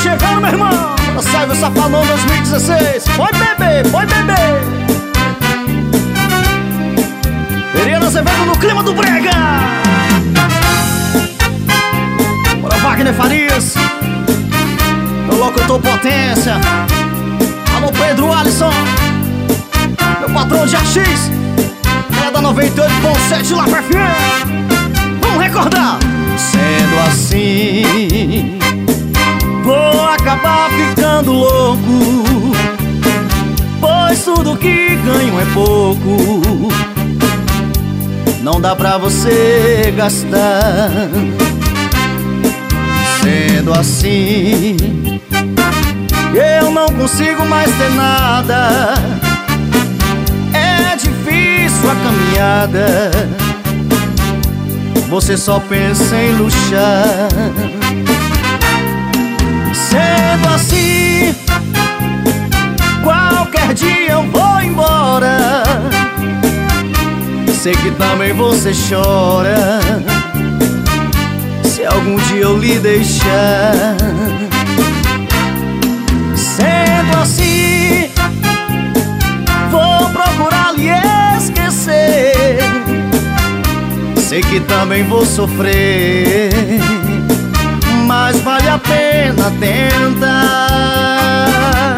chegando, meu irmão. Sai o Safadão 2016. Foi beber, foi beber. Veriano Azevedo no clima do brega. Bora, Wagner Farias, meu locutor potência. Alô, Pedro Alisson, meu patrão de AX, é da 98.7 lá pra FM. Vamos recordar. Sendo assim, vou acabar ficando louco, pois tudo que ganho é pouco. Não dá pra você gastar. Sendo assim, eu não consigo mais ter nada. É difícil a caminhada, você só pensa em luxar. Sendo assim, qualquer dia eu vou embora. Sei que também você chora se algum dia eu lhe deixar. Sendo assim, vou procurar lhe esquecer. Sei que também vou sofrer, mas vale a pena tentar.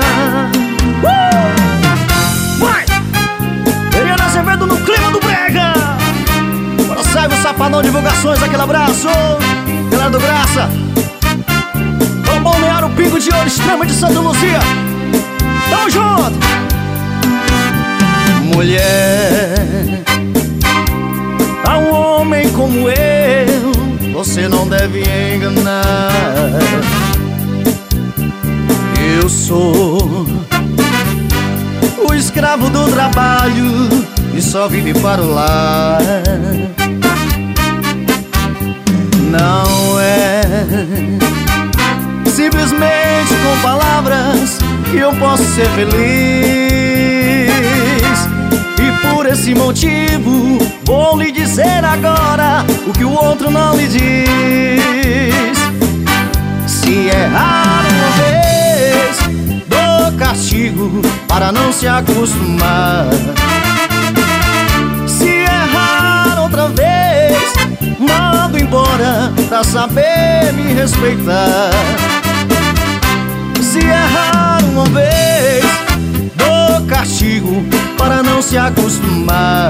Vai! Veriano Azevedo no clima do brega. Bora, sai o Safadão Divulgações, aquele abraço. Galera do Graça, vamos balnear o Pingo de Ouro, Extrema de Santa Luzia. Tamo junto! Mulher, a um homem como eu, você não deve enganar. Eu sou o escravo do trabalho e só vive para o lar. Não é simplesmente com palavras que eu posso ser feliz. E por esse motivo vou lhe dizer agora o que o outro não lhe diz. Se errar uma vez, dou castigo para não se acostumar. Se errar outra vez, mando embora pra saber me respeitar. Se errar uma vez, dou castigo para não se acostumar.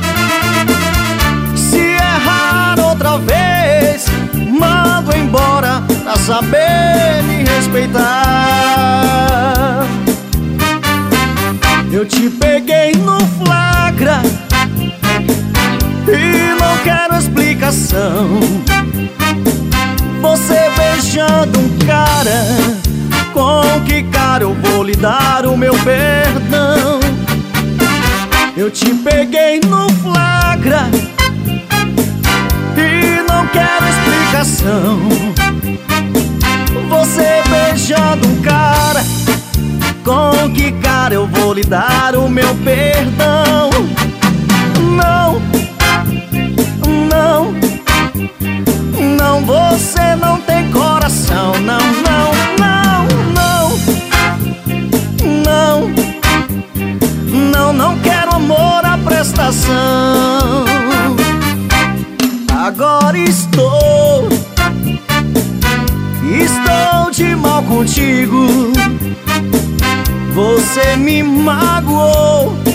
Se errar outra vez, mando embora pra saber me respeitar. Eu te peguei no flagra e não quero explicação. Você beijando um cara, com que cara eu vou lhe dar o meu perdão? Eu te peguei no flagra e não quero explicação. Você beijando um cara, com que cara eu vou lhe dar o meu perdão? Não, não, não, você não tem coração. Não, não, não, não, não, não, não quero amor à prestação. Agora estou de mal contigo. Você me magoou,